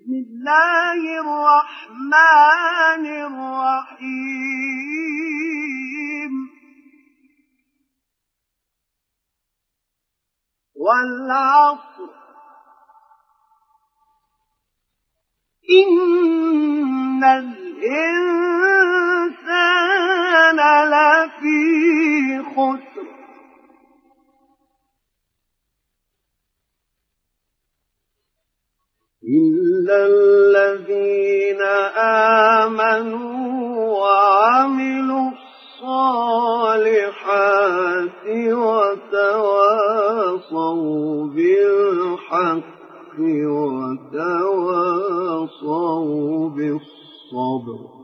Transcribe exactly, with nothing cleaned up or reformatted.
بسم الله الرحمن الرحيم والعصر إن الإنسان لفي خسر إلا الذين آمنوا وعملوا الصالحات وتواصوا بالحق وتواصوا بالصبر